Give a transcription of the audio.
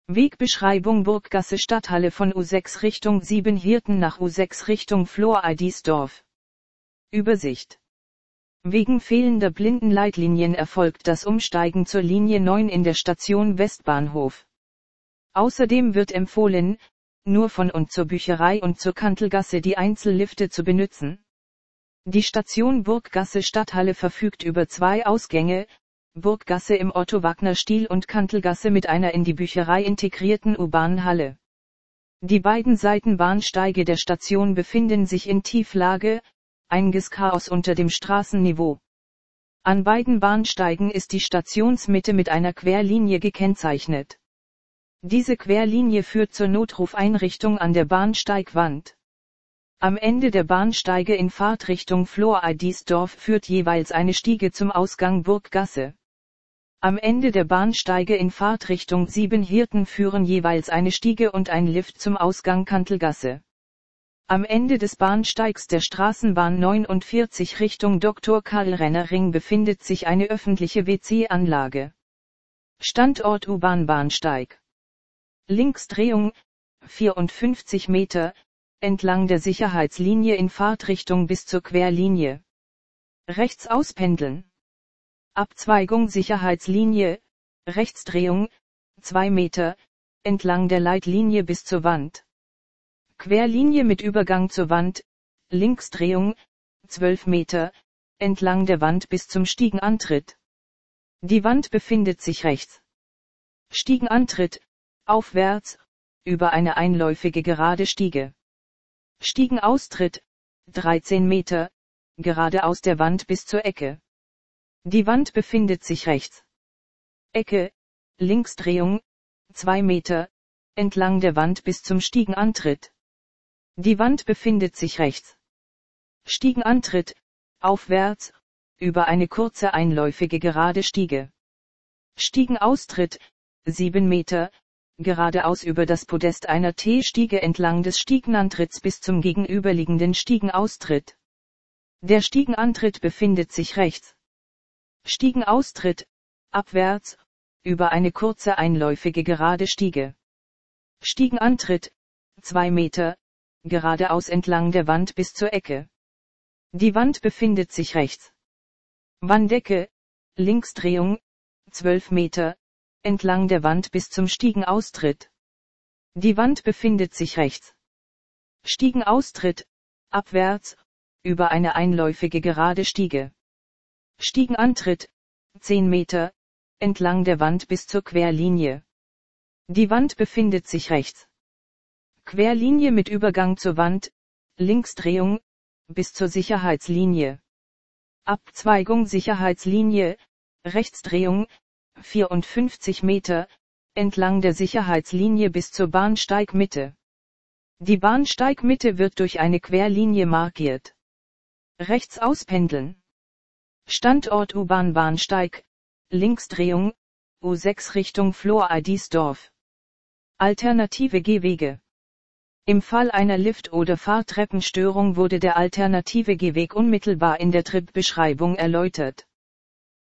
Wegbeschreibung Burggasse Stadthalle von U6 Richtung Siebenhirten nach U6 Richtung Flor-Eidisdorf. Übersicht. Wegen fehlender Blindenleitlinien erfolgt das Umsteigen zur Linie 9 in der Station Westbahnhof. Außerdem wird empfohlen, nur von und zur Bücherei und zur Kantelgasse die Einzellifte zu benutzen. Die Station Burggasse Stadthalle verfügt über 2 Ausgänge, Burggasse im Otto-Wagner-Stil und Kantelgasse mit einer in die Bücherei integrierten U-Bahn-Halle. Die beiden Seitenbahnsteige der Station befinden sich in Tieflage, Eingangschaos unter dem Straßenniveau. An beiden Bahnsteigen ist die Stationsmitte mit einer Querlinie gekennzeichnet. Diese Querlinie führt zur Notrufeinrichtung an der Bahnsteigwand. Am Ende der Bahnsteige in Fahrtrichtung Flor-Eidisdorf führt jeweils eine Stiege zum Ausgang Burggasse. Am Ende der Bahnsteige in Fahrtrichtung Siebenhirten führen jeweils eine Stiege und ein Lift zum Ausgang Kantelgasse. Am Ende des Bahnsteigs der Straßenbahn 49 Richtung Dr. Karl-Renner-Ring befindet sich eine öffentliche WC-Anlage. Standort U-Bahn-Bahnsteig. Linksdrehung, 54 Meter, entlang der Sicherheitslinie in Fahrtrichtung bis zur Querlinie. Rechts auspendeln. Abzweigung Sicherheitslinie, Rechtsdrehung, 2 Meter, entlang der Leitlinie bis zur Wand. Querlinie mit Übergang zur Wand, Linksdrehung, 12 Meter, entlang der Wand bis zum Stiegenantritt. Die Wand befindet sich rechts. Stiegenantritt, aufwärts, über eine einläufige gerade Stiege. Stiegenaustritt, 13 Meter, geradeaus der Wand bis zur Ecke. Die Wand befindet sich rechts. Ecke, Linksdrehung, 2 Meter, entlang der Wand bis zum Stiegenantritt. Die Wand befindet sich rechts. Stiegenantritt, aufwärts, über eine kurze einläufige gerade Stiege. Stiegenaustritt, 7 Meter, geradeaus über das Podest einer T-Stiege entlang des Stiegenantritts bis zum gegenüberliegenden Stiegenaustritt. Der Stiegenantritt befindet sich rechts. Stiegenaustritt, abwärts, über eine kurze einläufige gerade Stiege. Stiegenantritt, 2 Meter, geradeaus entlang der Wand bis zur Ecke. Die Wand befindet sich rechts. Wanddecke, Linksdrehung, 12 Meter, entlang der Wand bis zum Stiegenaustritt. Die Wand befindet sich rechts. Stiegenaustritt, abwärts, über eine einläufige gerade Stiege. Stiegenantritt, 10 Meter, entlang der Wand bis zur Querlinie. Die Wand befindet sich rechts. Querlinie mit Übergang zur Wand, Linksdrehung, bis zur Sicherheitslinie. Abzweigung Sicherheitslinie, Rechtsdrehung, 54 Meter, entlang der Sicherheitslinie bis zur Bahnsteigmitte. Die Bahnsteigmitte wird durch eine Querlinie markiert. Rechts auspendeln. Standort U-Bahn-Bahnsteig, Linksdrehung, U6 Richtung Flor-Eidisdorf. Alternative Gehwege. Im Fall einer Lift- oder Fahrtreppenstörung wurde der alternative Gehweg unmittelbar in der Tripbeschreibung erläutert.